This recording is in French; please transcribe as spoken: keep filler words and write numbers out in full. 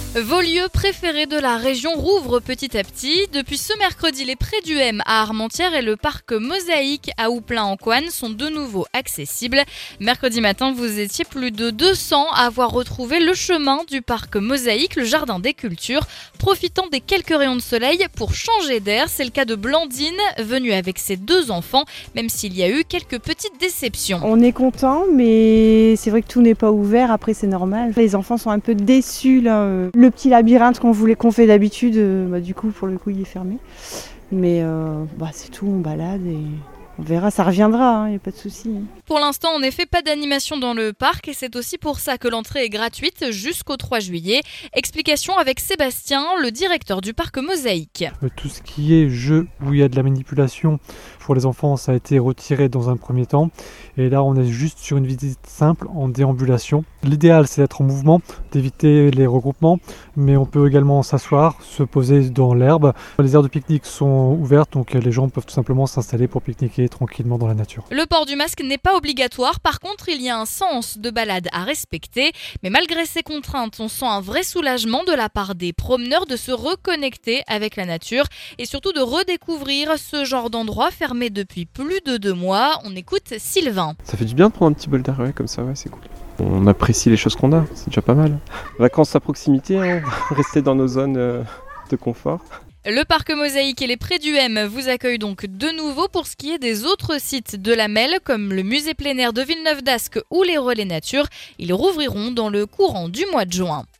Vos lieux préférés de la région rouvrent petit à petit. Depuis ce mercredi, les Prés du M à Armentières et le parc Mosaïque à Houplain-en-Couanne sont de nouveau accessibles. Mercredi matin, vous étiez plus de deux cents à avoir retrouvé le chemin du parc Mosaïque, le jardin des cultures, profitant des quelques rayons de soleil pour changer d'air. C'est le cas de Blandine, venue avec ses deux enfants, même s'il y a eu quelques petites déceptions. On est content, mais c'est vrai que tout n'est pas ouvert. Après, c'est normal. Les enfants sont un peu déçus là. Le petit labyrinthe qu'on voulait qu'on fait d'habitude, euh, bah, du coup pour le coup il est fermé. Mais euh, bah, c'est tout, on balade et on verra, ça reviendra, il n'y a pas de souci. Pour l'instant, en effet, pas d'animation dans le parc et c'est aussi pour ça que l'entrée est gratuite jusqu'au trois juillet. Explication avec Sébastien, le directeur du parc Mosaïque. Tout ce qui est jeu où il y a de la manipulation pour les enfants, ça a été retiré dans un premier temps. Et là, on est juste sur une visite simple en déambulation. L'idéal, c'est d'être en mouvement, d'éviter les regroupements, mais on peut également s'asseoir, se poser dans l'herbe. Les aires de pique-nique sont ouvertes, donc les gens peuvent tout simplement s'installer pour pique-niquer tranquillement dans la nature. Le port du masque n'est pas obligatoire, par contre, il y a un sens de balade à respecter. Mais malgré ces contraintes, on sent un vrai soulagement de la part des promeneurs de se reconnecter avec la nature et surtout de redécouvrir ce genre d'endroit fermé depuis plus de deux mois. On écoute Sylvain. Ça fait du bien de prendre un petit bol d'air ouais, comme ça, ouais, c'est cool. On apprécie les choses qu'on a, c'est déjà pas mal. Vacances à proximité, hein, rester dans nos zones euh, de confort. Le parc Mosaïque et les Prés du M vous accueillent donc de nouveau pour ce qui est des autres sites de la Melle, comme le musée plein air de Villeneuve-d'Ascq ou les relais nature. Ils rouvriront dans le courant du mois de juin.